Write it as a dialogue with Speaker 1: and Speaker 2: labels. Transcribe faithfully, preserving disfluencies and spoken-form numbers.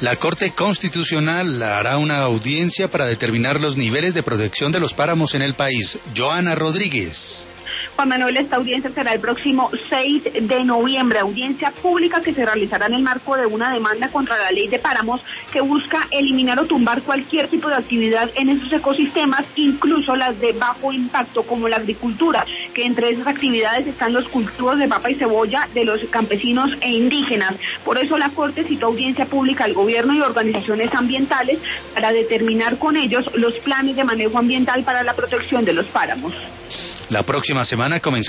Speaker 1: La Corte Constitucional hará una audiencia para determinar los niveles de protección de los páramos en el país. Joana Rodríguez.
Speaker 2: Juan Manuel, esta audiencia será el próximo seis de noviembre, audiencia pública que se realizará en el marco de una demanda contra la ley de páramos que busca eliminar o tumbar cualquier tipo de actividad en esos ecosistemas, incluso las de bajo impacto como la agricultura, que entre esas actividades están los cultivos de papa y cebolla de los campesinos e indígenas. Por eso la Corte citó audiencia pública al gobierno y organizaciones ambientales para determinar con ellos los planes de manejo ambiental para la protección de los páramos.
Speaker 1: La próxima semana comenzará